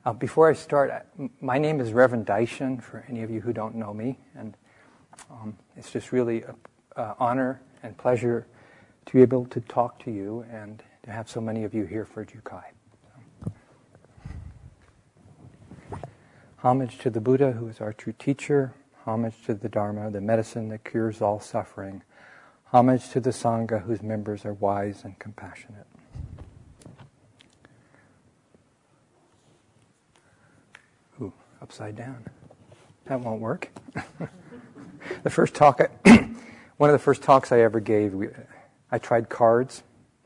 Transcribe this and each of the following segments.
Before I start, my name is Reverend Daishin, for any of you who don't know me, and it's just really an honor and pleasure to be able to talk to you and to have so many of you here for Jukai. Homage to the Buddha, who is our true teacher. Homage to the Dharma, the medicine that cures all suffering. Homage to the Sangha, whose members are wise and compassionate. Ooh, upside down. That won't work. The first talk, one of the first talks I ever gave, I tried cards,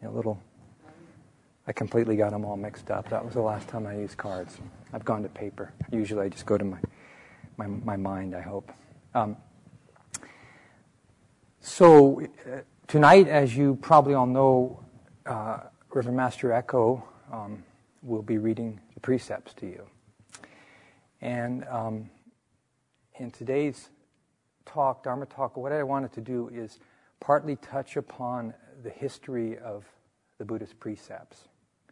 I completely got them all mixed up. That was the last time I used cards. I've gone to paper. Usually I just go to my mind, I hope. So tonight, as you probably all know, Reverend Master Echo will be reading the precepts to you. And in today's talk, Dharma talk, what I wanted to do is partly touch upon the history of the Buddhist precepts.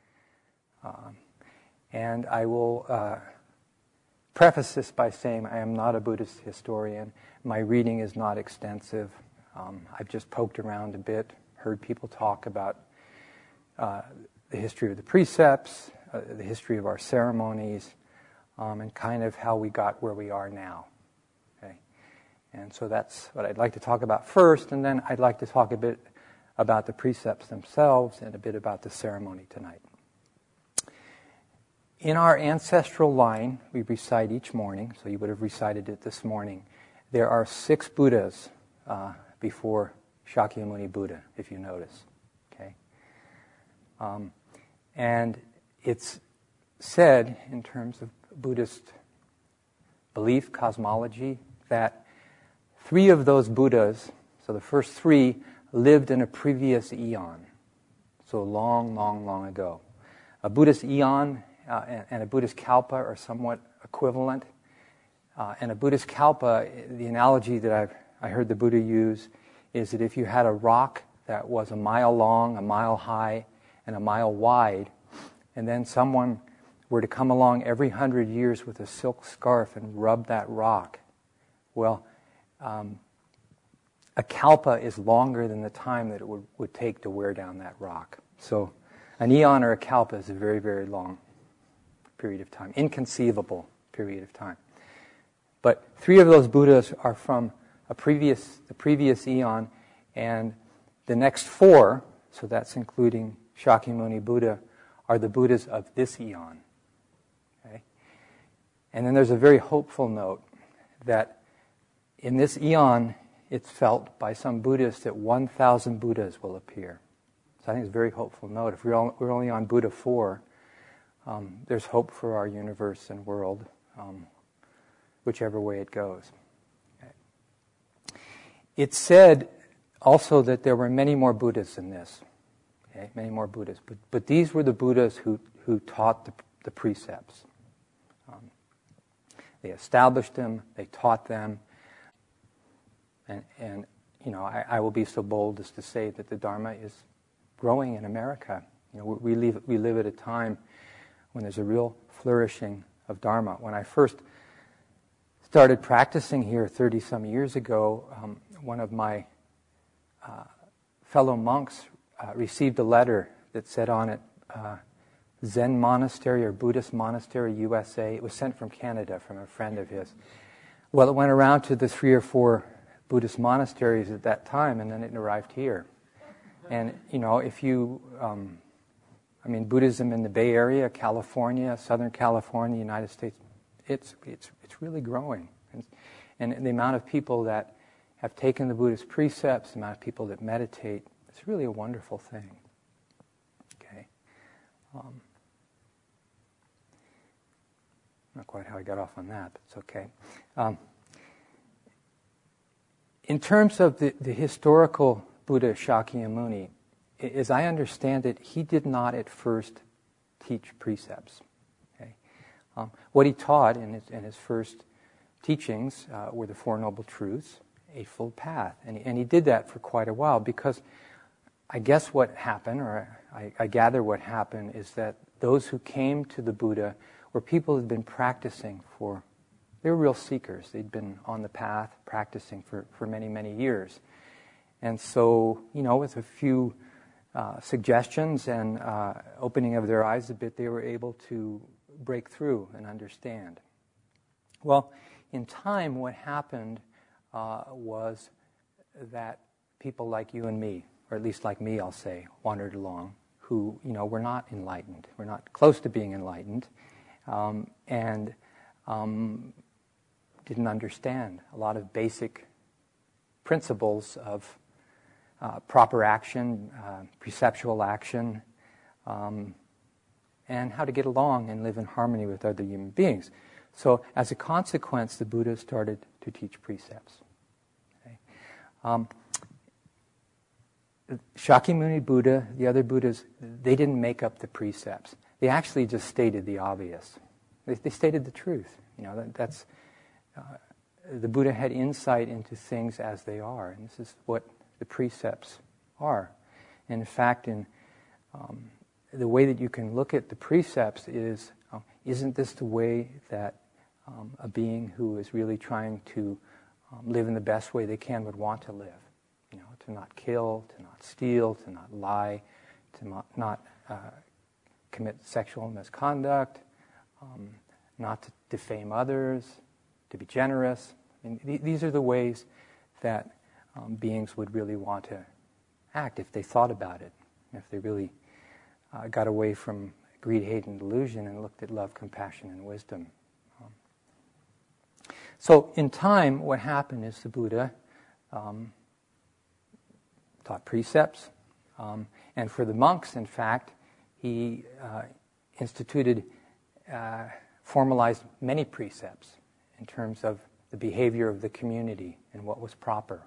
And I will preface this by saying I am not a Buddhist historian. My reading is not extensive. I've just poked around a bit, heard people talk about the history of the precepts, the history of our ceremonies, and kind of how we got where we are now. Okay? And so that's what I'd like to talk about first, and then I'd like to talk a bit about the precepts themselves and a bit about the ceremony tonight. In our ancestral line, we recite each morning, so you would have recited it this morning, there are 6 Buddhas before Shakyamuni Buddha, if you notice. Okay, and it's said, in terms of Buddhist belief, cosmology, that 3 of those Buddhas, so the first 3, lived in a previous eon, so long, long, long ago. A Buddhist eon and a Buddhist kalpa are somewhat equivalent. And a Buddhist kalpa, the analogy that I heard the Buddha use is that if you had a rock that was a mile long, a mile high, and a mile wide, and then someone were to come along every 100 years with a silk scarf and rub that rock, well, a kalpa is longer than the time that it would take to wear down that rock. So an eon or a kalpa is a very, very long period of time, inconceivable period of time. But 3 of those Buddhas are from the previous eon, and the next 4, so that's including Shakyamuni Buddha, are the Buddhas of this eon. Okay? And then there's a very hopeful note that in this eon, it's felt by some Buddhists that 1,000 Buddhas will appear. So I think it's a very hopeful note. If we're only on Buddha 4, there's hope for our universe and world, whichever way it goes. Okay. It's said also that there were many more Buddhas than this. Okay, many more Buddhas. But these were the Buddhas who taught the precepts. They established them, they taught them, and I will be so bold as to say that the Dharma is growing in America. We live at a time when there's a real flourishing of Dharma. When I first started practicing here 30-some years ago, one of my fellow monks received a letter that said on it, Zen Monastery or Buddhist Monastery, USA. It was sent from Canada, from a friend of his. Well, it went around to the 3 or 4 Buddhist monasteries at that time, and then it arrived here. And, if you... Buddhism in the Bay Area, California, Southern California, United States, it's really growing. And the amount of people that have taken the Buddhist precepts, the amount of people that meditate, it's really a wonderful thing. Okay. Not quite how I got off on that, but it's okay. In terms of the historical Buddha Shakyamuni, as I understand it, he did not at first teach precepts. Okay? What he taught in his first teachings were the Four Noble Truths, Eightfold Path. And he did that for quite a while because I guess what happened, or I gather what happened, is that those who came to the Buddha where people had been practicing they were real seekers. They'd been on the path practicing for many, many years. And so, with a few suggestions and opening of their eyes a bit, they were able to break through and understand. Well, in time, what happened was that people like you and me, or at least like me, I'll say, wandered along, who, were not enlightened. We're not close to being enlightened, and didn't understand a lot of basic principles of proper action, perceptual action, and how to get along and live in harmony with other human beings. So as a consequence, the Buddha started to teach precepts. Okay? Shakyamuni Buddha, the other Buddhas, they didn't make up the precepts. They actually just stated the obvious. They stated the truth. That's the Buddha had insight into things as they are, and this is what the precepts are. And in fact, in the way that you can look at the precepts is, isn't this the way that a being who is really trying to live in the best way they can would want to live? To not kill, to not steal, to not lie, to not commit sexual misconduct, not to defame others, to be generous. These are the ways that beings would really want to act if they thought about it, if they really got away from greed, hate, and delusion and looked at love, compassion, and wisdom. So in time, what happened is the Buddha taught precepts, and for the monks, in fact, he formalized many precepts in terms of the behavior of the community and what was proper.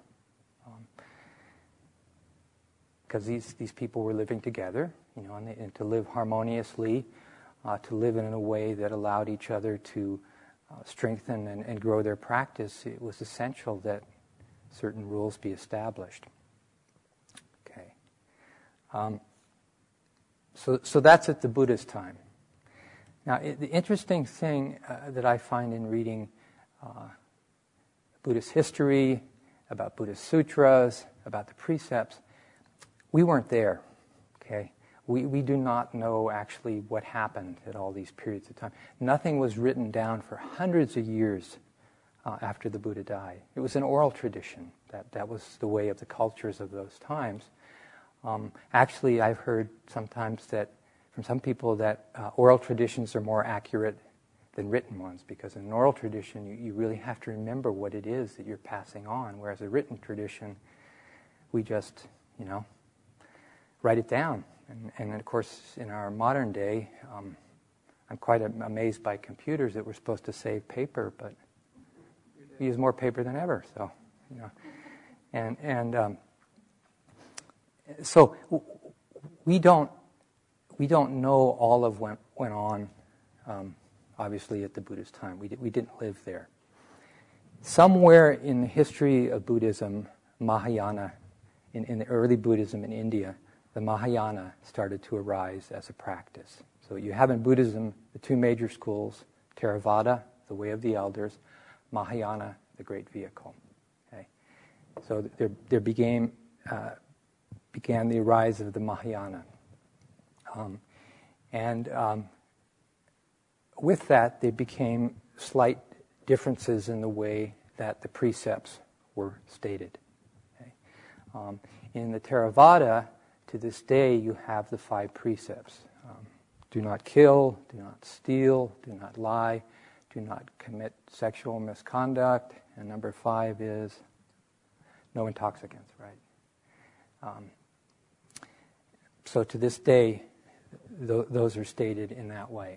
Because these people were living together, and to live harmoniously, to live in a way that allowed each other to strengthen and grow their practice, it was essential that certain rules be established. Okay. So that's at the Buddha's time. Now, the interesting thing that I find in reading Buddhist history, about Buddhist sutras, about the precepts, we weren't there, okay? We do not know actually what happened at all these periods of time. Nothing was written down for hundreds of years after the Buddha died. It was an oral tradition. That was the way of the cultures of those times. Actually, I've heard sometimes that from some people that oral traditions are more accurate than written ones, because in an oral tradition you really have to remember what it is that you're passing on, whereas a written tradition, we just, write it down. And of course, in our modern day, I'm quite amazed by computers that we're supposed to save paper, but we use more paper than ever. So, so we don't know all of what went on, obviously, at the Buddha's time. We didn't live there. Somewhere in the history of Buddhism, Mahayana, in the early Buddhism in India, the Mahayana started to arise as a practice. So you have in Buddhism the two major schools, Theravada, the way of the elders, Mahayana, the great vehicle. Okay? So there began the rise of the Mahayana. With that, there became slight differences in the way that the precepts were stated. Okay? In the Theravada, to this day, you have the 5 precepts. Do not kill, do not steal, do not lie, do not commit sexual misconduct, and number 5 is no intoxicants, right? So to this day, those are stated in that way.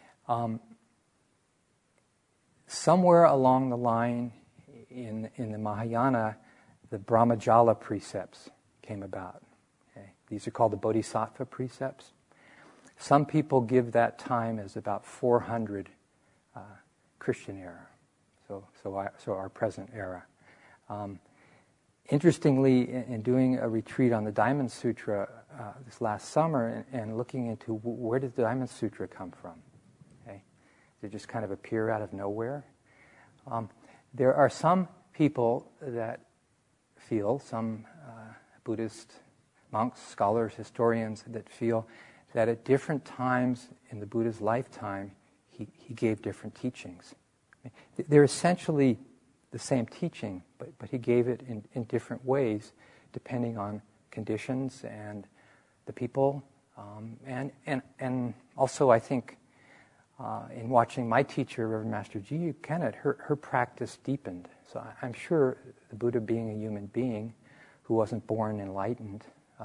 Somewhere along the line in the Mahayana, the Brahmajala precepts came about. Okay? These are called the Bodhisattva precepts. Some people give that time as about 400 Christian era, so our present era. Interestingly, in doing a retreat on the Diamond Sutra this last summer and looking into where did the Diamond Sutra come from, okay? They just kind of appear out of nowhere. There are some people that feel, some Buddhist monks, scholars, historians, that feel that at different times in the Buddha's lifetime, he gave different teachings. They're essentially the same teaching, but he gave it in different ways, depending on conditions and the people. And also, I think, in watching my teacher, Reverend Master G.U. Kennett, her practice deepened. So I'm sure the Buddha, being a human being who wasn't born enlightened,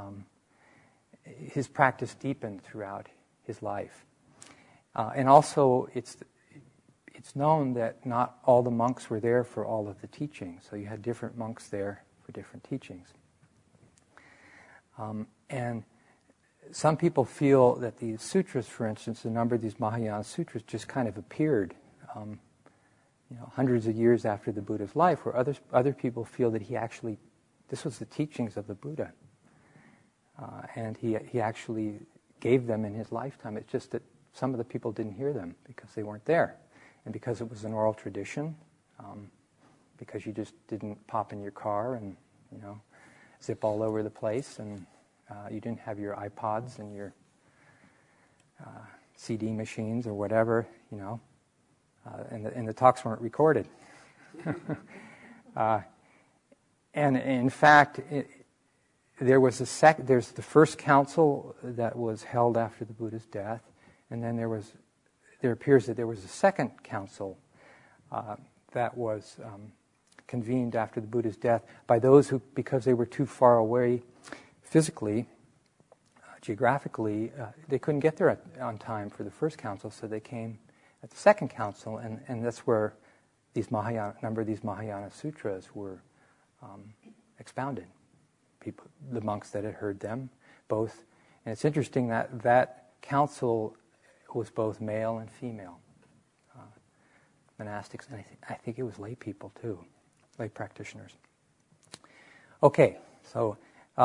his practice deepened throughout his life. And also, it's known that not all the monks were there for all of the teachings. So you had different monks there for different teachings. And some people feel that these sutras, for instance, a number of these Mahayana sutras just kind of appeared, hundreds of years after the Buddha's life, where other people feel that this was the teachings of the Buddha, and he actually gave them in his lifetime. It's just that some of the people didn't hear them because they weren't there, and because it was an oral tradition, because you just didn't pop in your car and zip all over the place, and you didn't have your iPods and your CD machines or whatever, and the talks weren't recorded. And in fact, there's the first council that was held after the Buddha's death, and then there appears that there was a second council that was convened after the Buddha's death by those who, because they were too far away physically, geographically, they couldn't get there on time for the first council, so they came at the second council, and that's where a number of these Mahayana sutras were expounded. The monks that had heard them, both, and it's interesting that council was both male and female monastics, and I think it was lay people too, lay practitioners. Okay, so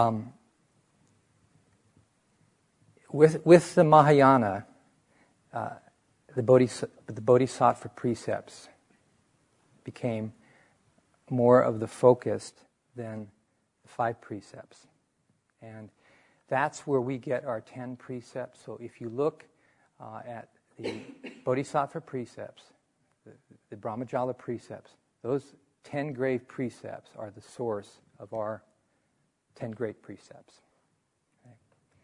with the Mahayana, the Bodhisattva precepts became more of the focus than the 5 precepts. And that's where we get our 10 precepts. So if you look at the Bodhisattva precepts, the Brahmajala precepts, those 10 grave precepts are the source of our 10 great precepts. Okay.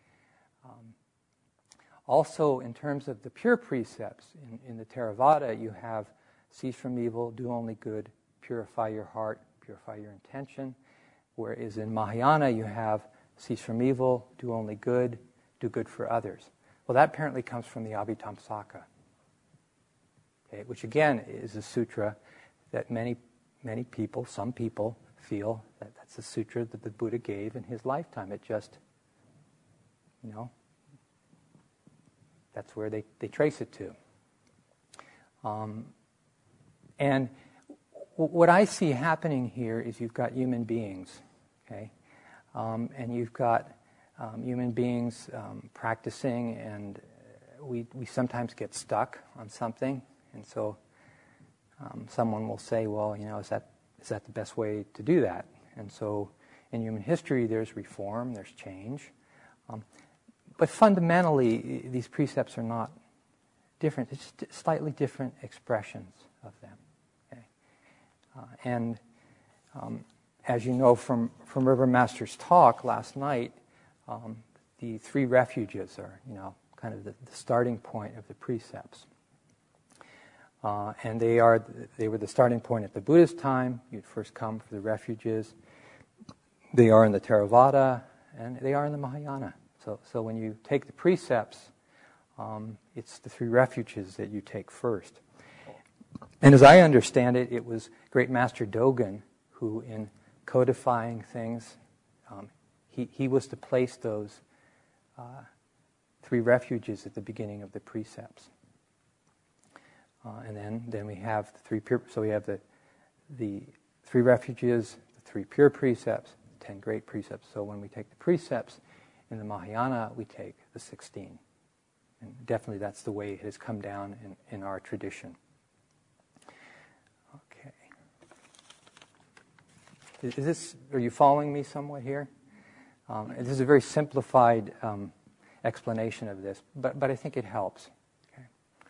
Also, in terms of the pure precepts, in the Theravada, you have cease from evil, do only good, purify your heart, purify your intention. Whereas in Mahayana, you have cease from evil, do only good, do good for others. Well, that apparently comes from the Abhitamsaka, okay, which again is a sutra that many people, some people, feel that that's a sutra that the Buddha gave in his lifetime. It just, that's where they trace it to. And what I see happening here is you've got human beings, okay? And you've got human beings practicing, and we sometimes get stuck on something, and so someone will say, well, is that the best way to do that? And so in human history, there's reform, there's change. But fundamentally, these precepts are not different. It's just slightly different expressions of them. Okay? And as you know from Reverend Master's talk last night, the 3 refuges are, kind of the starting point of the precepts. And they were the starting point at the Buddha's time. You'd first come for the refuges. They are in the Theravada, and they are in the Mahayana. So when you take the precepts, it's the 3 refuges that you take first. And as I understand it, it was Great Master Dogen who, in codifying things, he was to place those 3 refuges at the beginning of the precepts. And then we have the 3 pure. So we have the 3 refuges, the 3 pure precepts, the 10 great precepts. So when we take the precepts in the Mahayana, we take the 16. And definitely that's the way it has come down in our tradition. Okay. Are you following me somewhat here? This is a very simplified explanation of this, but I think it helps. Okay.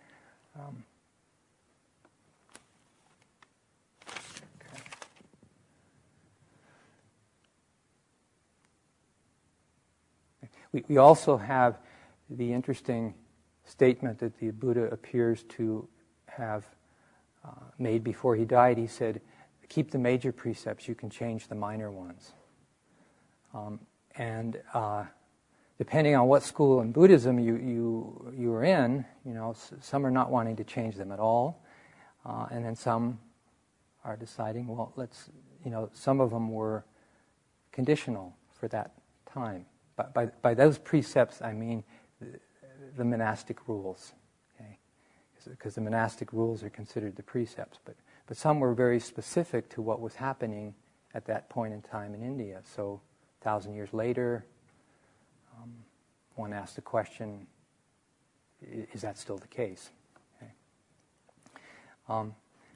We also have the interesting statement that the Buddha appears to have made before he died. He said, keep the major precepts, you can change the minor ones. Depending on what school in Buddhism you are in, some are not wanting to change them at all. And then some are deciding, well, some of them were conditional for that time. By those precepts, I mean the monastic rules, okay? Because the monastic rules are considered the precepts. But some were very specific to what was happening at that point in time in India. So 1,000 years later, one asked the question, is that still the case? Okay. Okay.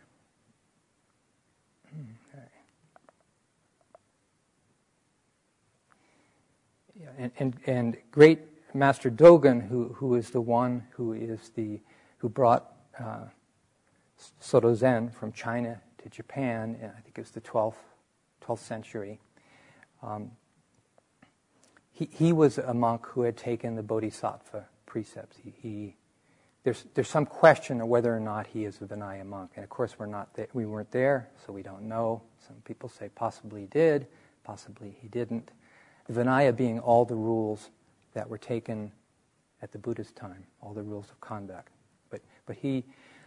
Yeah, and great Master Dogen, who is the one who brought Soto Zen from China to Japan, and I think it was the 12th century. He was a monk who had taken the Bodhisattva precepts. There's some question of whether or not he is a Vinaya monk, and of course we weren't there, so we don't know. Some people say possibly he did, possibly he didn't. The Vinaya being all the rules that were taken at the Buddha's time, all the rules of conduct. But he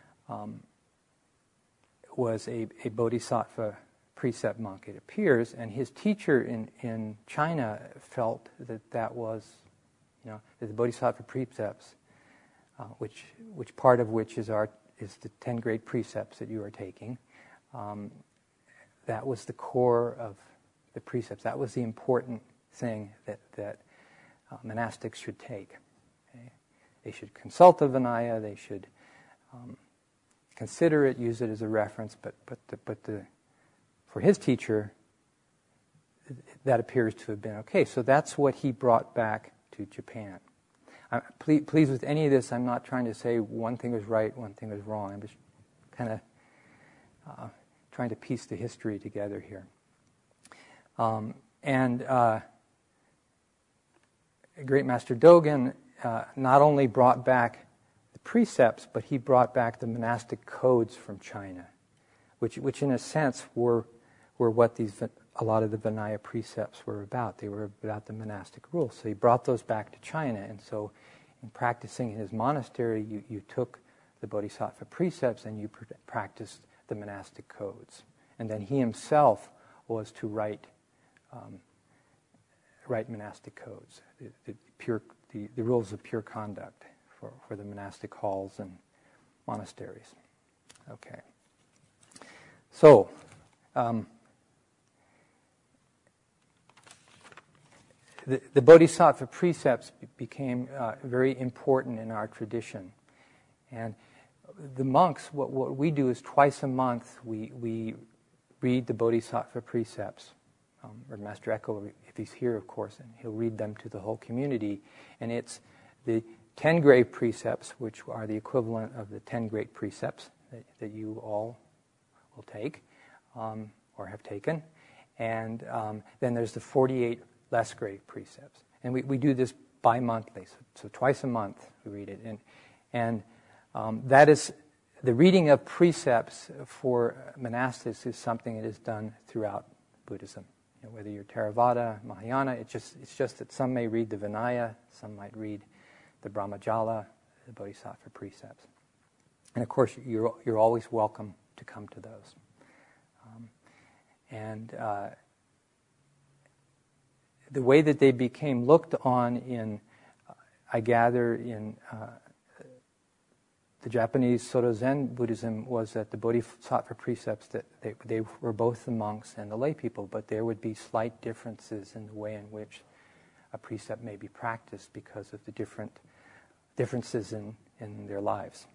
was a Bodhisattva precept monk, it appears, and his teacher in China felt that was, that the Bodhisattva precepts, which part of which is the 10 great precepts that you are taking, that was the core of the precepts. That was the important thing that monastics should take. Okay? They should consult the Vinaya. They should consider it, use it as a reference. But for his teacher, that appears to have been okay. So that's what he brought back to Japan. Please, with any of this, I'm not trying to say one thing was right, one thing was wrong. I'm just kind of trying to piece the history together here. Great Master Dogen not only brought back the precepts, but he brought back the monastic codes from China, which in a sense were what a lot of the Vinaya precepts were about. They were about the monastic rules. So he brought those back to China, and so in practicing in his monastery, you took the Bodhisattva precepts and you practiced the monastic codes. And then he himself was to write monastic codes, the rules of pure conduct for the monastic halls and monasteries. Okay. So, the Bodhisattva precepts became very important in our tradition. And the monks, what we do is twice a month we read the Bodhisattva precepts. Or Master Echo, if he's here, of course, and he'll read them to the whole community. And it's the 10 great precepts, which are the equivalent of the 10 great precepts that you all will take or have taken. And then there's the 48 less great precepts. And we do this bi-monthly, so twice a month we read it. And that is, the reading of precepts for monastics is something that is done throughout Buddhism. Whether you're Theravada, Mahayana, it's just that some may read the Vinaya, some might read the Brahmajala, the Bodhisattva precepts. And of course, you're always welcome to come to those. The way that they became looked on I gather, in the Japanese Soto Zen Buddhism was that the Bodhisattva precepts, that they were both the monks and the lay people, but there would be slight differences in the way in which a precept may be practiced because of the different differences in their lives.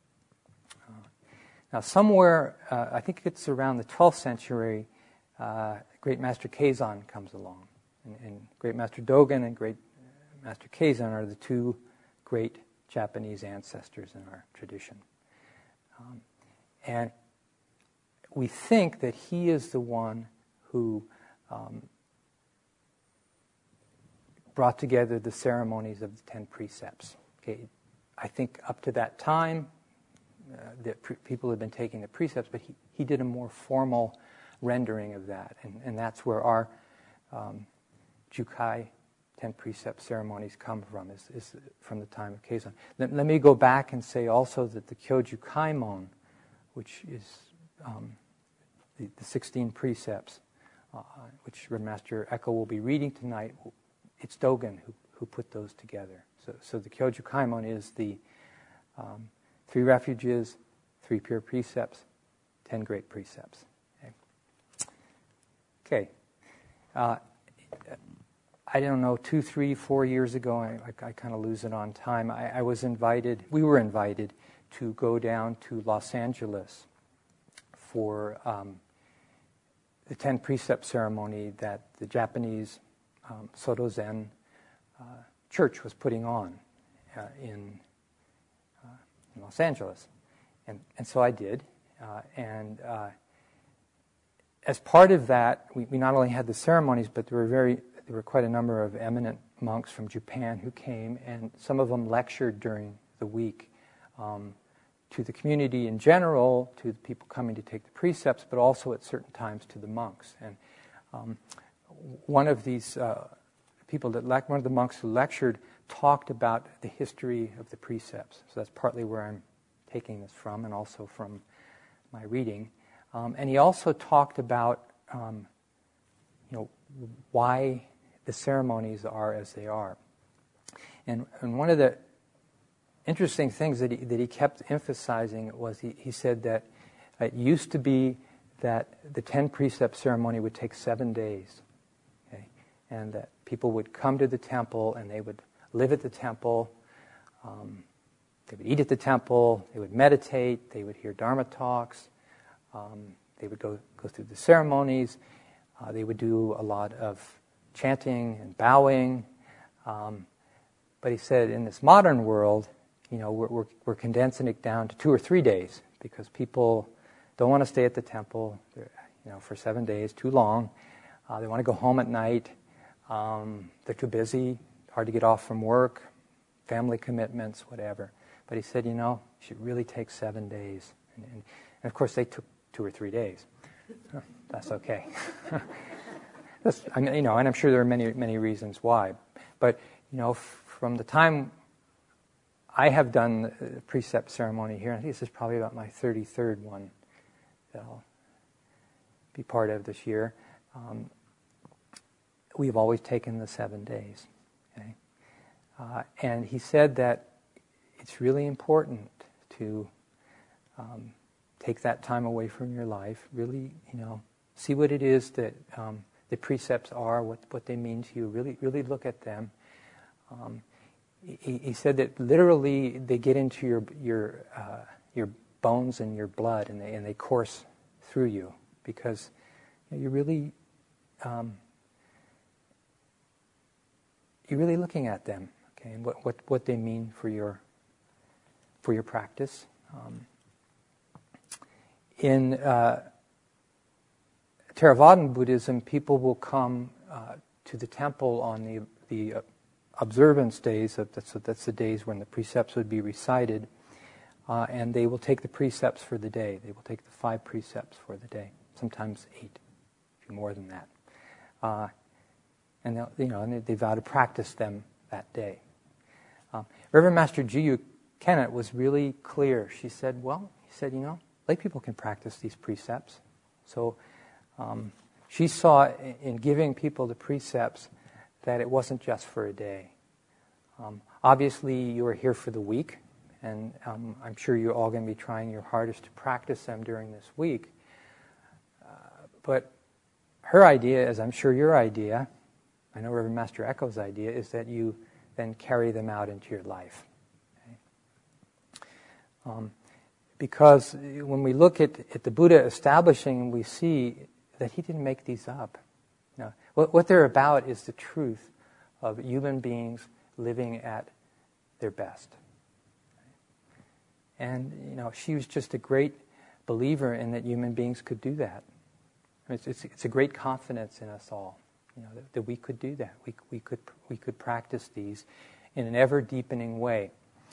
Now, somewhere, I think it's around the 12th century, Great Master Keizan comes along. And Great Master Dogen and Great Master Keizan are the two great Japanese ancestors in our tradition. And we think that he is the one who brought together the ceremonies of the 10 precepts. Okay, I think up to that time, people had been taking the precepts, but he did a more formal rendering of that. And that's where our Jukai 10 precept ceremonies come from, is from the time of Keizan. Let me go back and say also that the Kyoju Kaimon, which is the 16 precepts, which Reverend Master Eko will be reading tonight, it's Dogen who put those together. So the Kyoju Kaimon is the 3 refuges, 3 pure precepts, 10 great precepts. Okay. I don't know, 2, 3, 4 years ago, I kind of lose it on time, we were invited to go down to Los Angeles for the 10 precept ceremony that the Japanese Soto Zen church was putting on in Los Angeles. And so I did. And as part of that, we not only had the ceremonies, but there were quite a number of eminent monks from Japan who came, and some of them lectured during the week to the community in general, to the people coming to take the precepts, but also at certain times to the monks. And one of these one of the monks who lectured talked about the history of the precepts. So that's partly where I'm taking this from, and also from my reading. And he also talked about, why the ceremonies are as they are. And one of the interesting things that he kept emphasizing was he said that it used to be that the 10 precept ceremony would take 7 days, okay? And that people would come to the temple and they would live at the temple, they would eat at the temple, they would meditate, they would hear Dharma talks, they would go through the ceremonies, they would do a lot of chanting and bowing. But he said in this modern world, we're condensing it down to 2 or 3 days because people don't want to stay at the temple, for 7 days, too long. They want to go home at night. They're too busy, hard to get off from work, family commitments, whatever. But he said, it should really take 7 days. And of course, they took 2 or 3 days. That's okay. And I'm sure there are many, many reasons why. But, from the time I have done the precept ceremony here, I think this is probably about my 33rd one that I'll be part of this year, we've always taken the 7 days. Okay? And he said that it's really important to take that time away from your life, really, see what it is that the precepts are, what they mean to you, really look at them. He said that literally they get into your bones and your blood, and they course through you, because you're really looking at them, okay, and what they mean for your practice. In Theravadan Buddhism, people will come to the temple on the observance days. So that's the days when the precepts would be recited, and they will take the precepts for the day. They will take the 5 precepts for the day, sometimes 8, if more than that. And they vow to practice them that day. Reverend Master Jiyu Kennett was really clear. He said, lay people can practice these precepts. So she saw in giving people the precepts that it wasn't just for a day. Obviously, you are here for the week, and I'm sure you're all going to be trying your hardest to practice them during this week. But her idea, as I'm sure your idea, I know Reverend Master Eko's idea, is that you then carry them out into your life. Because when we look at the Buddha establishing, we see that he didn't make these up. No. What they're about is the truth of human beings living at their best. And, she was just a great believer in that human beings could do that. It's a great confidence in us all, that we could do that. We could practice these in an ever deepening way.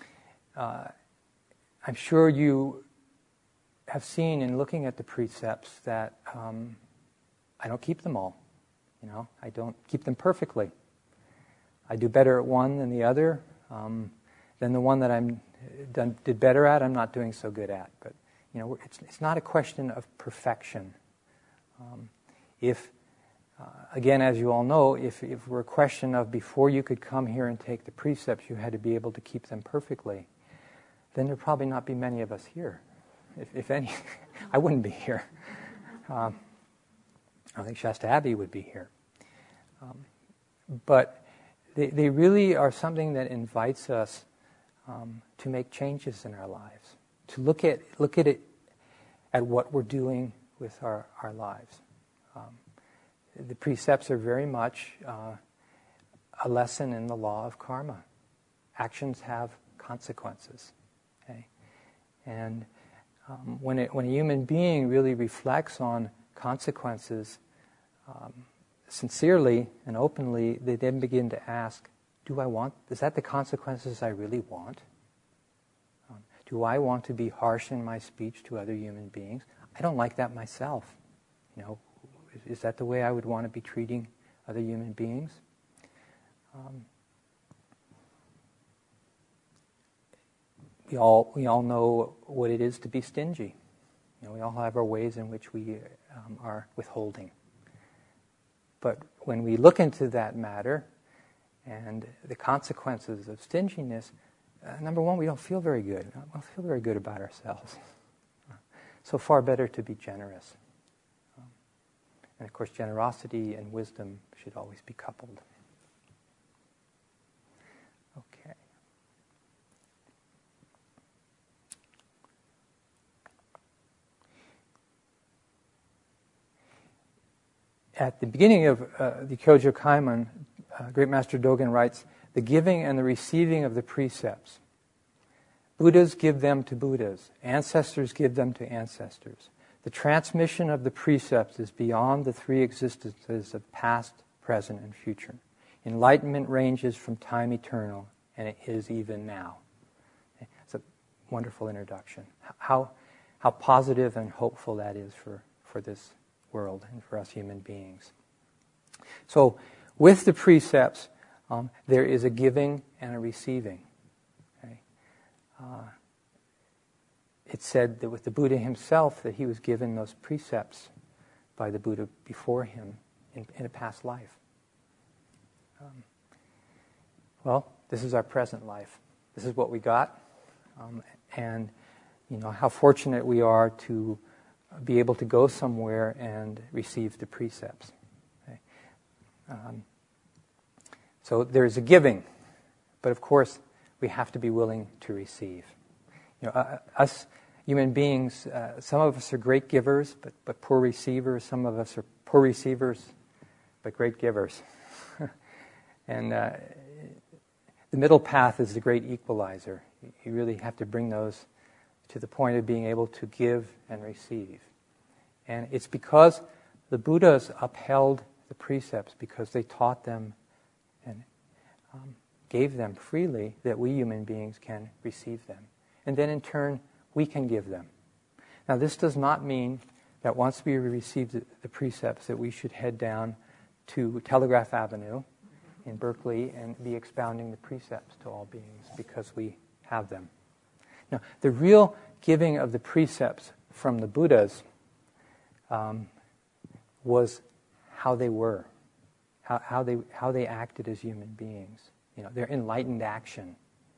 I'm sure you have seen in looking at the precepts that I don't keep them all. I don't keep them perfectly. I do better at one than the other. Then the one that did better at, I'm not doing so good at. But it's not a question of perfection. Again, as you all know, if it were a question of before you could come here and take the precepts, you had to be able to keep them perfectly, then there'd probably not be many of us here. If any, I wouldn't be here. I don't think Shasta Abbey would be here. But they really are something that invites us to make changes in our lives, to look at it at what we're doing with our lives. The precepts are very much a lesson in the law of karma. Actions have consequences. Okay? And when a human being really reflects on consequences sincerely and openly, they then begin to ask, is that the consequences I really want? Do I want to be harsh in my speech to other human beings? I don't like that myself. Is that the way I would want to be treating other human beings? We all know what it is to be stingy. We all have our ways in which we are withholding. But when we look into that matter and the consequences of stinginess, number one, we don't feel very good. We don't feel very good about ourselves. So far better to be generous. And of course, generosity and wisdom should always be coupled. Okay. At the beginning of the Kyojo Kaiman, Great Master Dogen writes, the giving and the receiving of the precepts. Buddhas give them to Buddhas. Ancestors give them to ancestors. The transmission of the precepts is beyond the three existences of past, present, and future. Enlightenment ranges from time eternal, and it is even now. It's a wonderful introduction. How positive and hopeful that is for this world and for us human beings. So, with the precepts, there is a giving and a receiving. Okay? It's said that with the Buddha himself that he was given those precepts by the Buddha before him in a past life. Well, this is our present life. This is what we got. And how fortunate we are to be able to go somewhere and receive the precepts. Okay? So there's a giving, but of course we have to be willing to receive. Us human beings, some of us are great givers, but poor receivers. Some of us are poor receivers, but great givers. And the middle path is the great equalizer. You really have to bring those to the point of being able to give and receive. And it's because the Buddhas upheld the precepts, because they taught them and gave them freely, that we human beings can receive them. And then in turn, we can give them. Now this does not mean that once we receive the precepts that we should head down to Telegraph Avenue in Berkeley and be expounding the precepts to all beings because we have them. Now, the real giving of the precepts from the Buddhas was how they were, how they acted as human beings. Their enlightened action.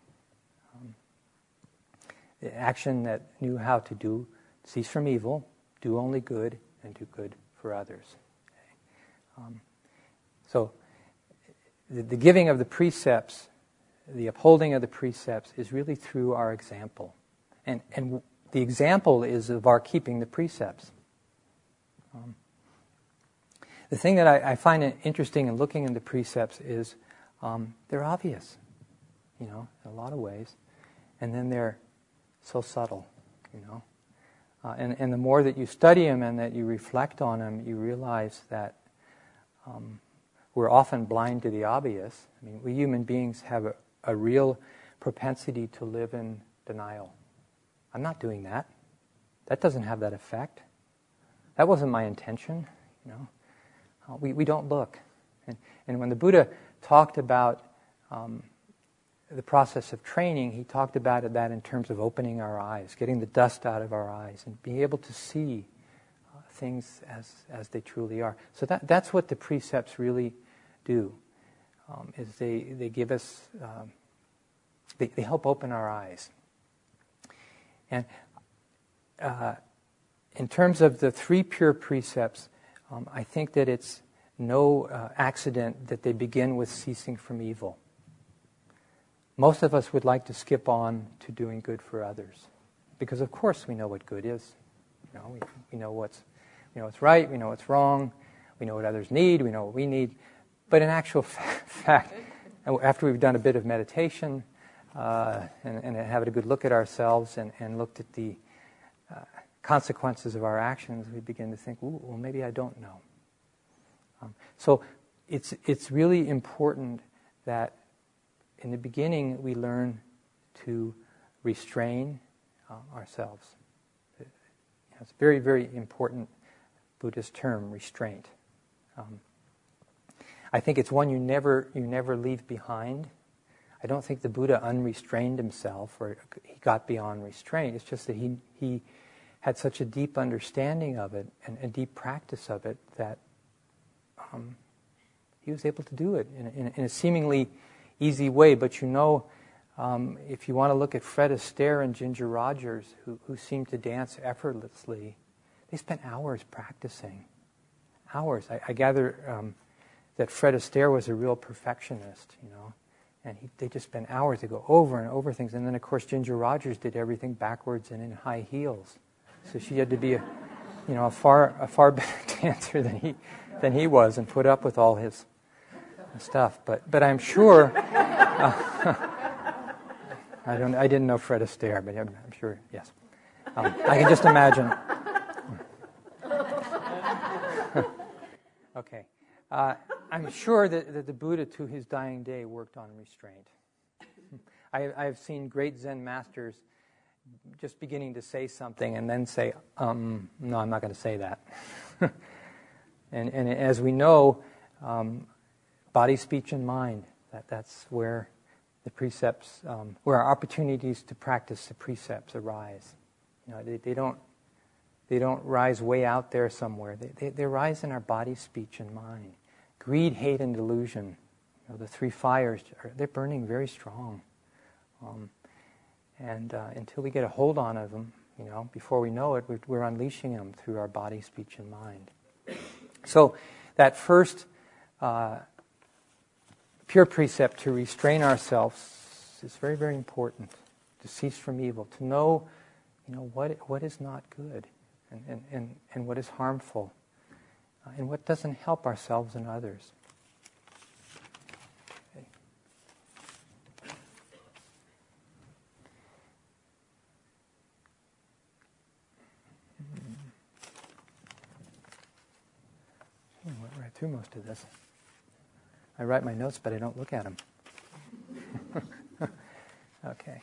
The action that knew how to cease from evil, do only good, and do good for others. Okay? So the giving of the precepts, the upholding of the precepts is really through our example. And the example is of our keeping the precepts. The thing that I find interesting in looking into precepts is they're obvious, in a lot of ways, and then they're so subtle, And the more that you study them and that you reflect on them, you realize that we're often blind to the obvious. I mean, we human beings have a real propensity to live in denial. I'm not doing that. That doesn't have that effect. That wasn't my intention, We don't look. And when the Buddha talked about the process of training, he talked about that in terms of opening our eyes, getting the dust out of our eyes, and being able to see things as they truly are. So that's what the precepts really do, is they give us, they help open our eyes. And in terms of the 3 pure precepts, I think that it's no accident that they begin with ceasing from evil. Most of us would like to skip on to doing good for others, because of course we know what good is. We know what's right, we know what's wrong, we know what others need, we know what we need. But in actual fact, after we've done a bit of meditation and had a good look at ourselves and looked at the consequences of our actions, we begin to think, well, maybe I don't know. So it's really important that in the beginning we learn to restrain ourselves. It's a very, very important Buddhist term, restraint. I think it's one you never leave behind. I don't think the Buddha unrestrained himself or he got beyond restraint. It's just that he had such a deep understanding of it and a deep practice of it that he was able to do it in a seemingly easy way. But if you want to look at Fred Astaire and Ginger Rogers, who seemed to dance effortlessly, they spent hours practicing. Hours. I gather that Fred Astaire was a real perfectionist, and they just spent hours to go over and over things. And then, of course, Ginger Rogers did everything backwards and in high heels. So she had to be a far better dancer than he was, and put up with all his stuff. But I'm sure I didn't know Fred Astaire, but I'm sure, yes. I can just imagine. Okay. I'm sure that the Buddha, to his dying day, worked on restraint. I've seen great Zen masters just beginning to say something and then say, no, I'm not going to say that. and as we know, body, speech, and mind, that's where the precepts, where our opportunities to practice the precepts arise. They don't rise way out there somewhere. They rise in our body, speech, and mind. Greed, hate, and delusion, the 3 fires, they're burning very strong. And until we get a hold on them, before we know it, we're unleashing them through our body, speech, and mind. So that first pure precept, to restrain ourselves, is very, very important. To cease from evil, to know, what is not good, and what is harmful, and what doesn't help ourselves and others. Okay. I went right through most of this. I write my notes, but I don't look at them. Okay.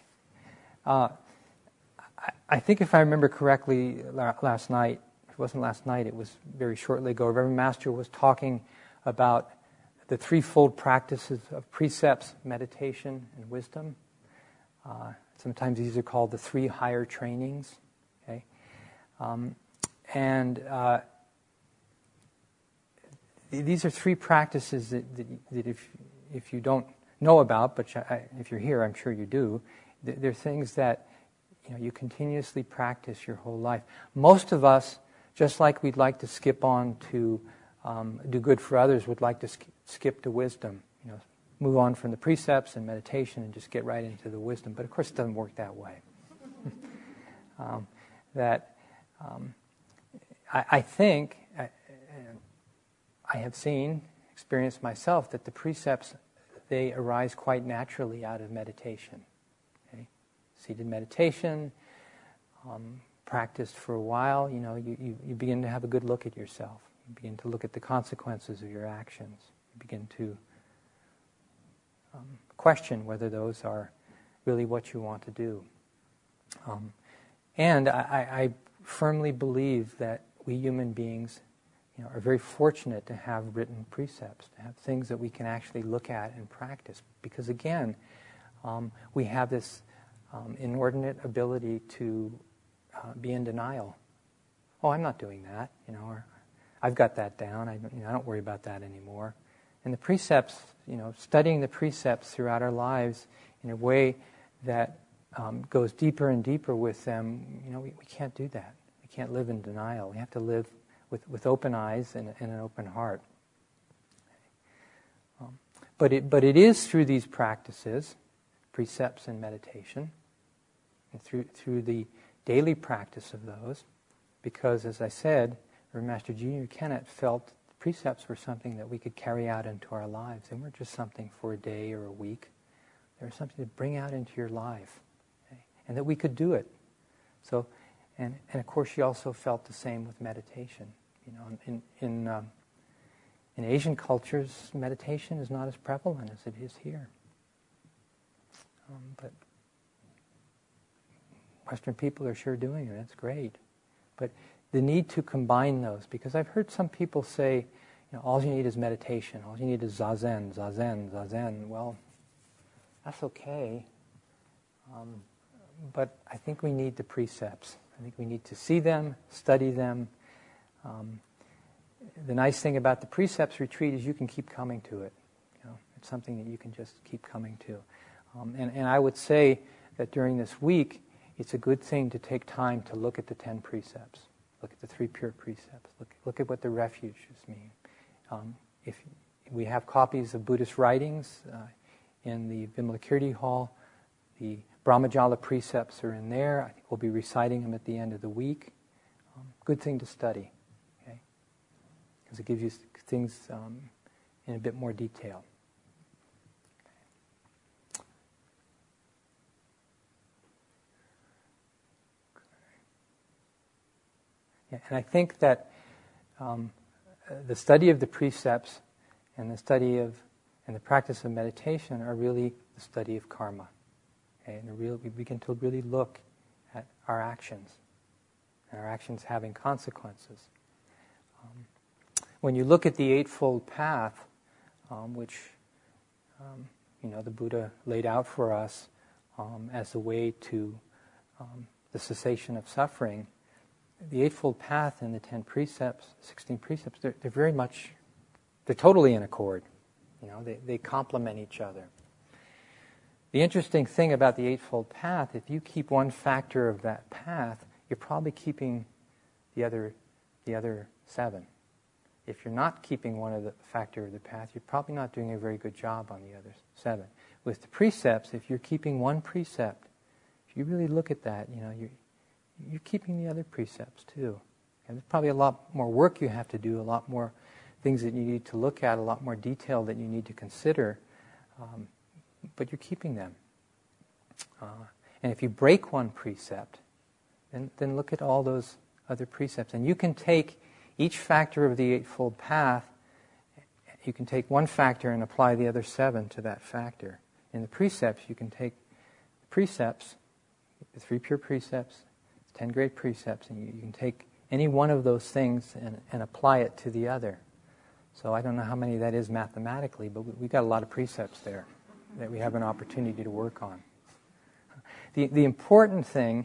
I think if I remember correctly, last night, it wasn't last night, it was very shortly ago, Reverend Master was talking about the 3-fold practices of precepts, meditation, and wisdom. Sometimes these are called the 3 higher trainings. Okay, these are 3 practices that if you don't know about, but if you're here, I'm sure you do, they're things that you continuously practice your whole life. Most of us, just like we'd like to skip on to do good for others, would like to skip to wisdom. Move on from the precepts and meditation and just get right into the wisdom. But of course, it doesn't work that way. that I think, I have seen, experienced myself, that the precepts, they arise quite naturally out of meditation. Okay? Seated meditation, practiced for a while, you begin to have a good look at yourself. You begin to look at the consequences of your actions. You begin to question whether those are really what you want to do. And I firmly believe that we human beings are very fortunate to have written precepts, to have things that we can actually look at and practice. Because again, we have this inordinate ability to be in denial. Oh, I'm not doing that, or I've got that down. I don't worry about that anymore. And the precepts, studying the precepts throughout our lives in a way that goes deeper and deeper with them, we can't do that. We can't live in denial. We have to live with open eyes and an open heart. But it is through these practices, precepts and meditation, and through the daily practice of those, because as I said, Reverend Master Junior Kennett felt the precepts were something that we could carry out into our lives. They weren't just something for a day or a week. They were something to bring out into your life, okay? And that we could do it. So, and of course, she also felt the same with meditation. In Asian cultures, meditation is not as prevalent as it is here. But Western people are sure doing it. That's great. But the need to combine those, because I've heard some people say, all you need is meditation. All you need is zazen, zazen, zazen. Well, that's okay. But I think we need the precepts. I think we need to see them, study them. The nice thing about the precepts retreat is you can keep coming to it. It's something that you can just keep coming to. And I would say that during this week, it's a good thing to take time to look at the 10 precepts, look at the 3 pure precepts, look at what the refuges mean. If we have copies of Buddhist writings in the Vimalakirti Hall, the Brahmajala precepts are in there. I think we'll be reciting them at the end of the week. Good thing to study, okay? Because it gives you things in a bit more detail. Yeah, and I think that the study of the precepts and the study of and the practice of meditation are really the study of karma. Okay? And we begin to really look at our actions, and our actions having consequences. When you look at the Eightfold Path, which the Buddha laid out for us as a way to the cessation of suffering, the Eightfold Path and the 10 precepts, 16 precepts, they're totally in accord. They complement each other. The interesting thing about the Eightfold Path, if you keep one factor of that path, you're probably keeping the other 7. If you're not keeping one of the factor of the path, you're probably not doing a very good job on the other 7. With the precepts, if you're keeping one precept, if you really look at that, you're keeping the other precepts too. And there's probably a lot more work you have to do, a lot more things that you need to look at, a lot more detail that you need to consider, but you're keeping them. And if you break one precept, then look at all those other precepts. And you can take each factor of the Eightfold Path, you can take one factor and apply the other 7 to that factor. In the precepts, you can take the precepts, the 3 pure precepts, 10 great precepts, and you can take any one of those things and apply it to the other. So I don't know how many that is mathematically, but we've got a lot of precepts there that we have an opportunity to work on. The important thing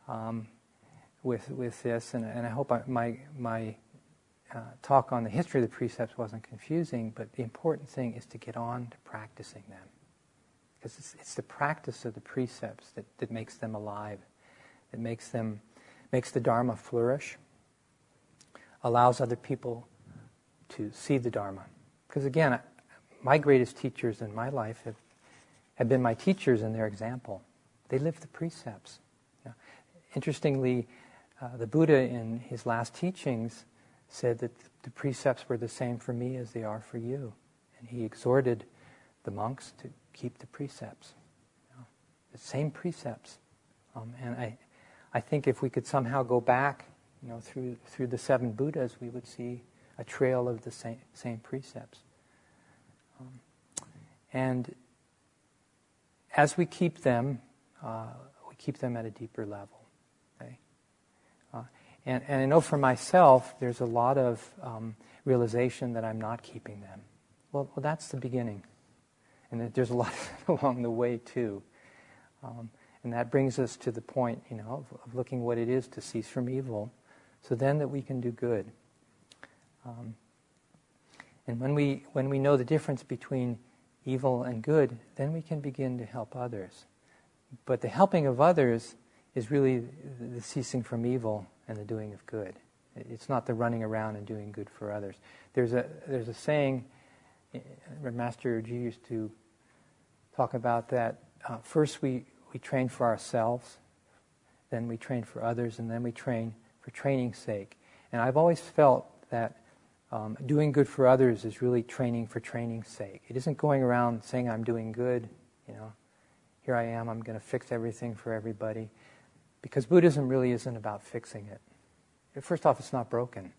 with this, and I hope my talk on the history of the precepts wasn't confusing, but the important thing is to get on to practicing them. Because it's the practice of the precepts that makes them alive, that makes the Dharma flourish, allows other people to see the Dharma. Because again, my greatest teachers in my life have been my teachers and their example. They live the precepts. interestingly, the Buddha in his last teachings said that the precepts were the same for me as they are for you. And he exhorted the monks to keep the precepts. The same precepts. And I think if we could somehow go back, through the 7 Buddhas, we would see a trail of the same precepts. And as we keep them at a deeper level. Okay? And I know for myself, there's a lot of realization that I'm not keeping them. Well, that's the beginning. And that there's a lot along the way, too. And that brings us to the point, of looking what it is to cease from evil, so then that we can do good. And when we know the difference between evil and good, then we can begin to help others. But the helping of others is really the ceasing from evil and the doing of good. It's not the running around and doing good for others. There's a saying, Master G used to talk about that. First we train for ourselves, then we train for others, and then we train for training's sake. And I've always felt that doing good for others is really training for training's sake. It isn't going around saying I'm doing good, here I am, I'm going to fix everything for everybody. Because Buddhism really isn't about fixing it. First off, it's not broken.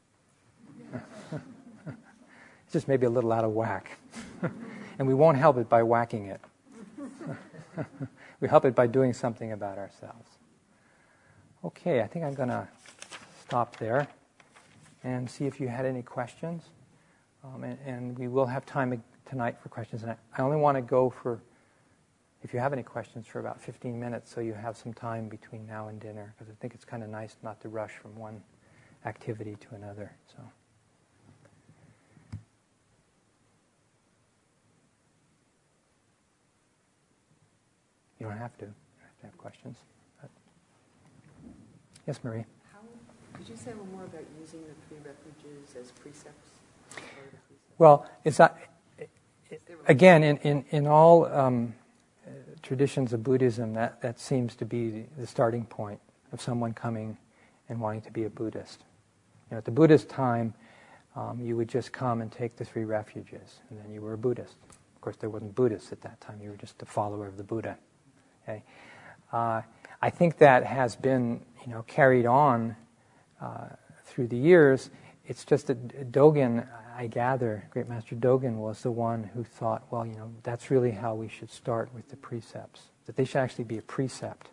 It's just maybe a little out of whack. And we won't help it by whacking it. We help it by doing something about ourselves. Okay, I think I'm going to stop there and see if you had any questions. And we will have time tonight for questions. And I only want to go for, if you have any questions, for about 15 minutes so you have some time between now and dinner, because I think it's kind of nice not to rush from one activity to another. So. You don't have to. You don't have to have questions. But. Yes, Marie? Could you say a little more about using the 3 refuges as precepts? Well, it's not, again, in all traditions of Buddhism, that seems to be the starting point of someone coming and wanting to be a Buddhist. At the Buddhist time, you would just come and take the 3 refuges, and then you were a Buddhist. Of course, there wasn't Buddhists at that time. You were just a follower of the Buddha. Okay? I think that has been, carried on through the years. It's just that Dogen, I gather, Great Master Dogen was the one who thought, well, that's really how we should start with the precepts. That they should actually be a precept.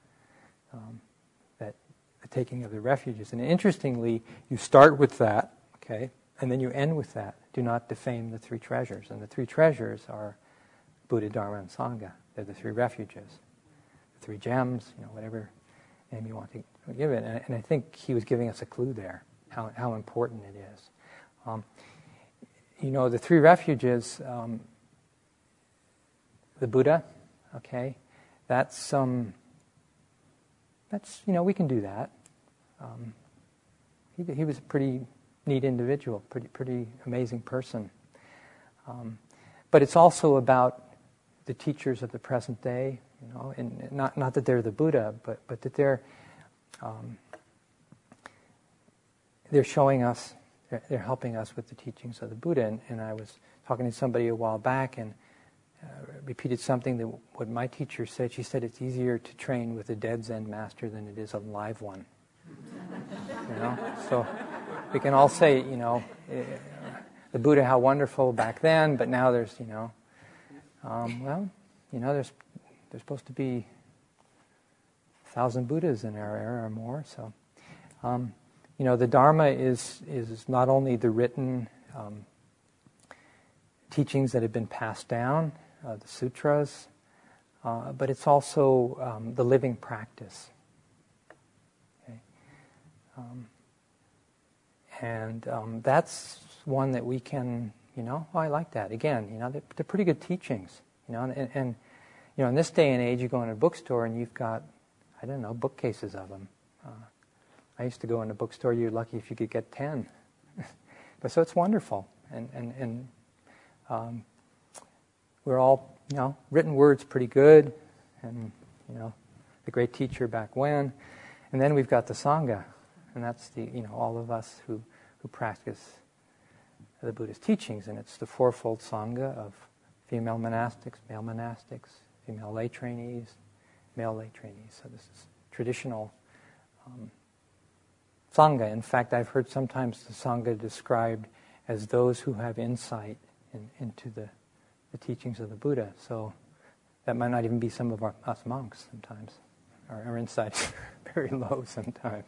That the taking of the refuges. And interestingly, you start with that, okay, and then you end with that. Do not defame the 3 treasures. And the 3 treasures are Buddha, Dharma, and Sangha. They're the 3 refuges. The 3 gems, whatever name you want to give it. And I think he was giving us a clue there, how important it is. The 3 refuges, the Buddha, okay, that's we can do that. He was a pretty neat individual, pretty amazing person. But it's also about the teachers of the present day, and not that they're the Buddha, but that they're showing us, they're helping us with the teachings of the Buddha. And I was talking to somebody a while back and repeated something that what my teacher said. She said it's easier to train with a dead Zen master than it is a live one. So we can all say, the Buddha, how wonderful back then, but now there's, there's supposed to be 1,000 Buddhas in our era or more. So, the Dharma is not only the written teachings that have been passed down, the sutras, but it's also the living practice. Okay? And that's one that we can, I like that. Again, they're pretty good teachings. And in this day and age, you go in a bookstore and you've got, bookcases of them. I used to go in a bookstore, you're lucky if you could get 10. But so it's wonderful. And we're all, written word's pretty good. And, the great teacher back when. And then we've got the Sangha, and that's all of us who practice the Buddha's teachings, and it's the fourfold Sangha of female monastics, male monastics, female lay trainees, male lay trainees. So this is traditional Sangha. In fact, I've heard sometimes the Sangha described as those who have insight into the teachings of the Buddha. So that might not even be some of us monks sometimes. Our insight's very low sometimes.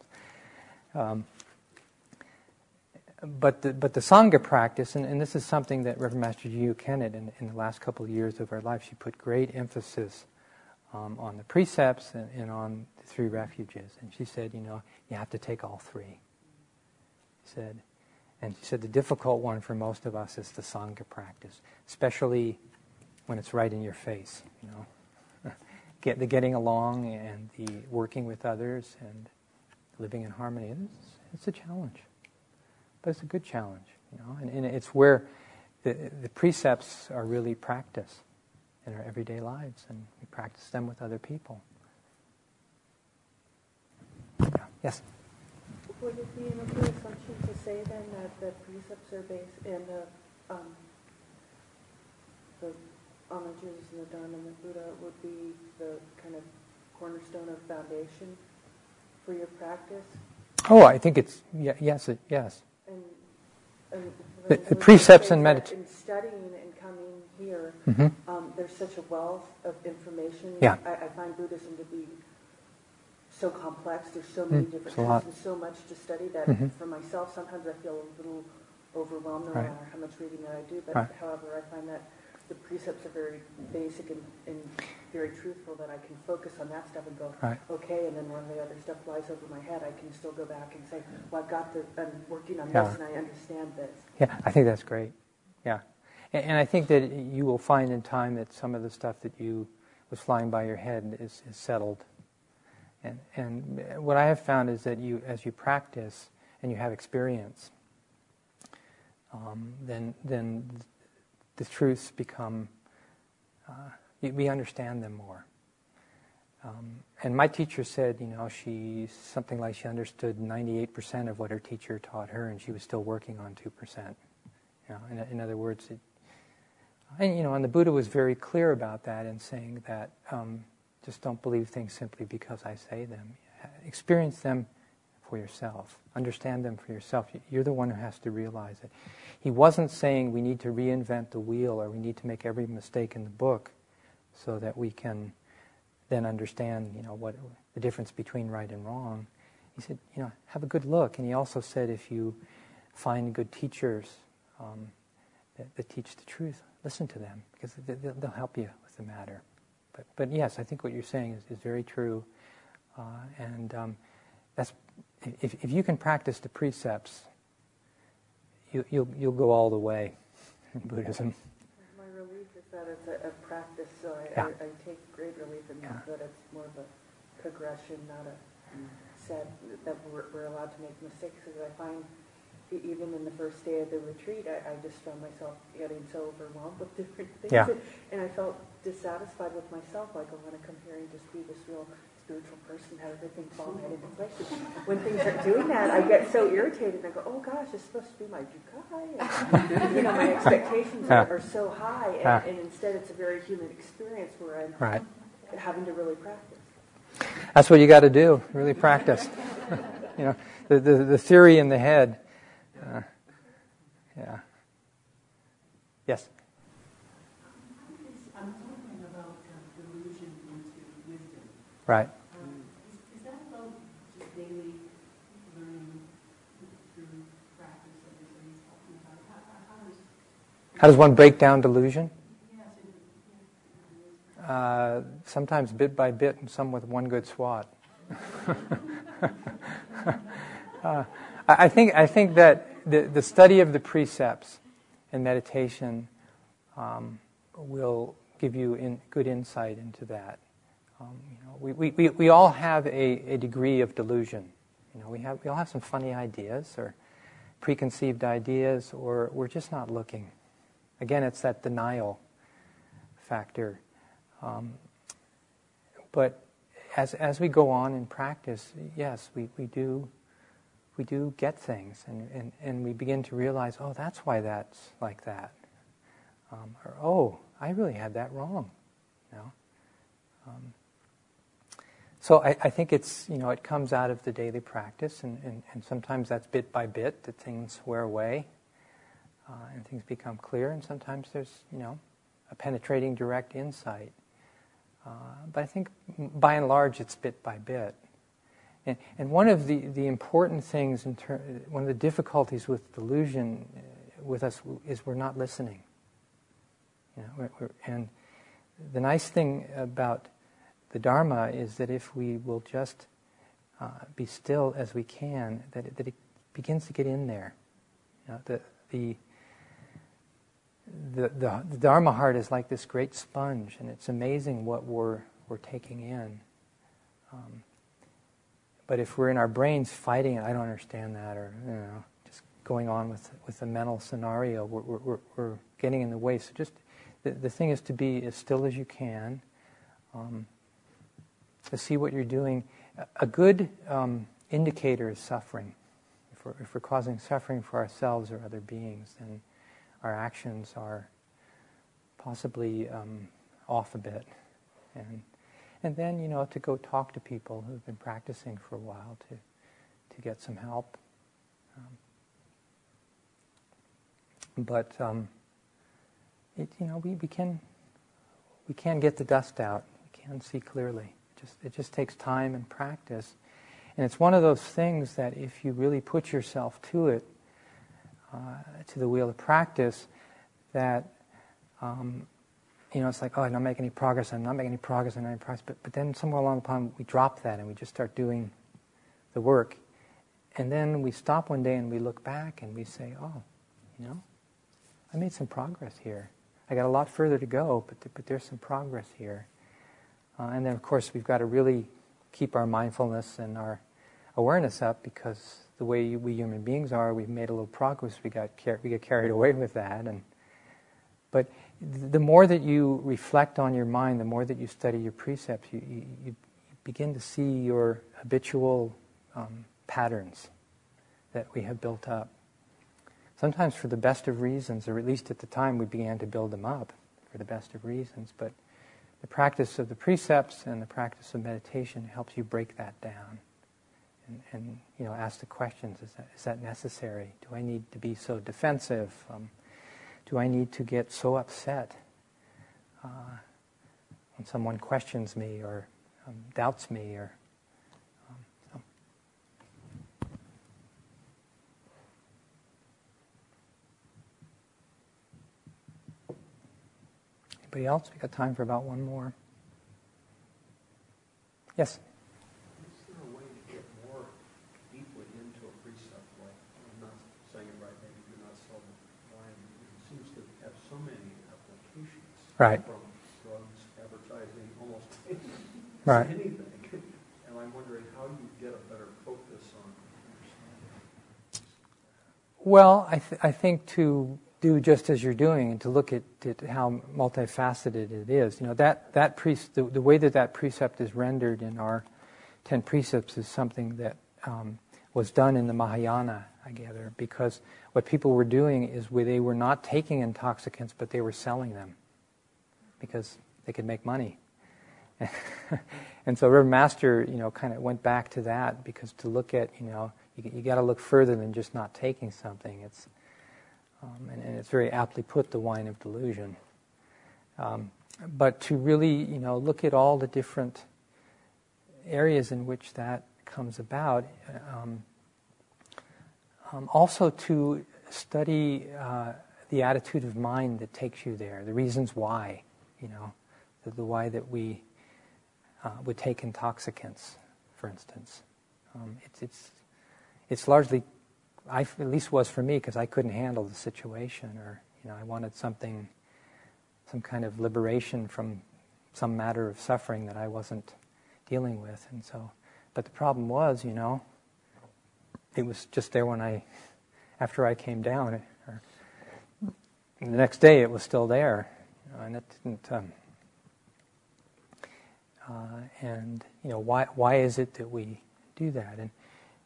But the Sangha practice, and this is something that Reverend Master Yu Kennett in the last couple of years of our life, she put great emphasis on the precepts and on the three refuges. And she said, you have to take all three. She said the difficult one for most of us is the Sangha practice, especially when it's right in your face, the getting along and the working with others and living in harmony. It's a challenge. But it's a good challenge, and it's where the precepts are really practiced in our everyday lives, and we practice them with other people. Yeah. Yes? Would it be an okay assumption to say then that the precepts are based in the homages and the Dharma and the Buddha would be the kind of cornerstone of foundation for your practice? Oh, I think it's, yes. And the precepts and meditation. In studying and coming here, there's such a wealth of information. Yeah. I find Buddhism to be so complex. There's so many different types and so much to study that for myself, sometimes I feel a little overwhelmed no matter how much reading that I do. But however, I find that the precepts are very basic and very truthful, that I can focus on that stuff and go, okay, and then when the other stuff flies over my head, I can still go back and say, well, I'm working on this and I understand this. Yeah, I think that's great. Yeah. And I think that you will find in time that some of the stuff that was flying by your head is settled. And what I have found is that as you practice and you have experience, then the truths become, we understand them more. And my teacher said, she understood 98% of what her teacher taught her, and she was still working on 2%. In other words, and the Buddha was very clear about that in saying that just don't believe things simply because I say them. Experience them for yourself. Understand them for yourself. You're the one who has to realize it. He wasn't saying we need to reinvent the wheel or we need to make every mistake in the book so that we can then understand, what the difference between right and wrong. He said, have a good look. And he also said, if you find good teachers that teach the truth, listen to them because they'll help you with the matter. But yes, I think what you're saying is very true, and that's if you can practice the precepts, you'll go all the way in Buddhism. My relief is that it's a practice, so I take great relief in that it's more of a progression, not a set that we're allowed to make mistakes. Because I find even in the first day of the retreat, I just found myself getting so overwhelmed with different things, and I felt dissatisfied with myself. Like I want to come here and just be this real spiritual person, have everything fall into place. When things aren't doing that, I get so irritated. I go, "Oh gosh, it's supposed to be my jukai." And, my expectations are so high, and instead, it's a very human experience where I'm having to really practice. That's what you got to do. Really practice. The theory in the head. Yes. I'm talking about delusion into wisdom. Right. Is that about just daily learning through practice that he's talking about? How does one break down delusion? Yes. Sometimes bit by bit, and some with one good swat. I think that the study of the precepts and meditation will give you good insight into that. We all have a degree of delusion. We all have some funny ideas or preconceived ideas, or we're just not looking. Again, it's that denial factor. But as we go on in practice, yes, we do get things, and we begin to realize, oh, that's why that's like that, or oh, I really had that wrong, you know. So I think it's, it comes out of the daily practice, and sometimes that's bit by bit that things wear away, and things become clear, and sometimes there's, a penetrating direct insight. But I think by and large it's bit by bit. And one of the important things, one of the difficulties with delusion with us is we're not listening. And the nice thing about the Dharma is that if we will just be still as we can, that it begins to get in there. The Dharma heart is like this great sponge, and it's amazing what we're taking in. But if we're in our brains fighting it, I don't understand that, or just going on with the mental scenario, we're getting in the way. So just the thing is to be as still as you can, to see what you're doing. A good indicator is suffering. If we're causing suffering for ourselves or other beings, then our actions are possibly off a bit. And then, to go talk to people who've been practicing for a while to get some help. But we can get the dust out. We can see clearly. It just takes time and practice. And it's one of those things that if you really put yourself to it, to the wheel of practice, that it's like, oh, I'm not making any progress. But then somewhere along the line we drop that and we just start doing the work. And then we stop one day and we look back and we say, oh, I made some progress here. I got a lot further to go, but there's some progress here. And then, of course, we've got to really keep our mindfulness and our awareness up, because the way we human beings are, we've made a little progress. We get carried away with that. But the more that you reflect on your mind, the more that you study your precepts, you begin to see your habitual patterns that we have built up. Sometimes for the best of reasons, or at least at the time we began to build them up for the best of reasons. But the practice of the precepts and the practice of meditation helps you break that down. And ask the questions, is that necessary? Do I need to be so defensive? Do I need to get so upset when someone questions me or doubts me? So. Anybody else? We got time for about one more. Yes? Right. From drugs, advertising, almost right. anything. And I'm wondering how you get a better focus on understanding. Well, I think to do just as you're doing and to look at how multifaceted it is. The way that precept is rendered in our 10 precepts is something that was done in the Mahayana, I gather, because what people were doing is they were not taking intoxicants, but they were selling them, because they could make money. And so Reverend Master, kind of went back to that, because to look at, you got to look further than just not taking something. It's and it's very aptly put, the wine of delusion. But to really, look at all the different areas in which that comes about. Also to study the attitude of mind that takes you there, the reasons why. The why that we would take intoxicants, for instance. It's largely, at least was for me, because I couldn't handle the situation, or I wanted some kind of liberation from some matter of suffering that I wasn't dealing with, and so. But the problem was, it was just there after I came down, or the next day it was still there. And it didn't. and why is it that we do that? And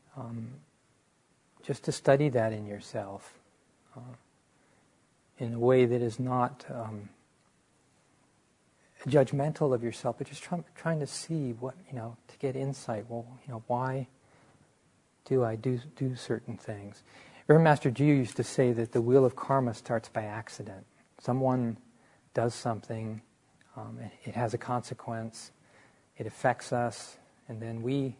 just to study that in yourself in a way that is not judgmental of yourself, but just trying to see what, to get insight. Well, why do I do certain things? Reverend Master Jiu used to say that the wheel of karma starts by accident. Someone does something, it has a consequence, it affects us, and then we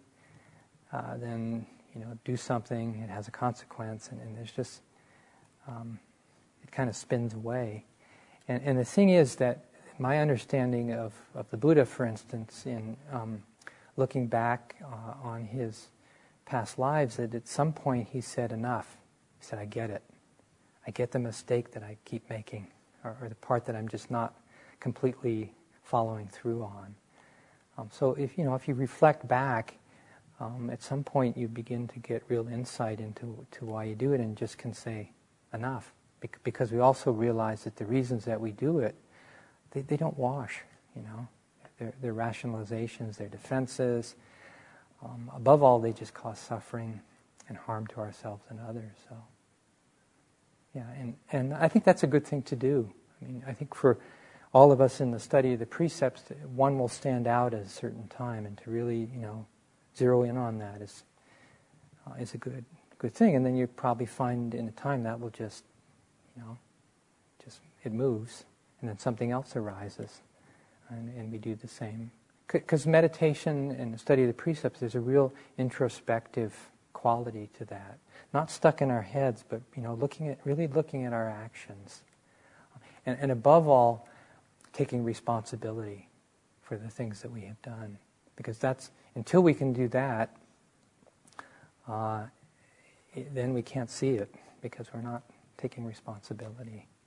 do something, it has a consequence, and there's just, it kind of spins away. And the thing is that my understanding of the Buddha, for instance, in looking back on his past lives, that at some point he said enough. He said, I get it. I get the mistake that I keep making, or the part that I'm just not completely following through on. So if you reflect back, at some point you begin to get real insight into why you do it, and just can say enough. Because we also realize that the reasons that we do it, they don't wash, They're rationalizations, they're defenses. Above all, they just cause suffering and harm to ourselves and others. So, yeah, and I think that's a good thing to do. I mean, I think for all of us in the study of the precepts, one will stand out at a certain time, and to really, zero in on that is a good thing. And then you probably find in a time that will just it moves, and then something else arises, and we do the same. Because meditation and the study of the precepts, there's a real introspective quality to that. Not stuck in our heads, but looking at our actions, and above all, taking responsibility for the things that we have done. Because that's, until we can do that, then we can't see it, because we're not taking responsibility.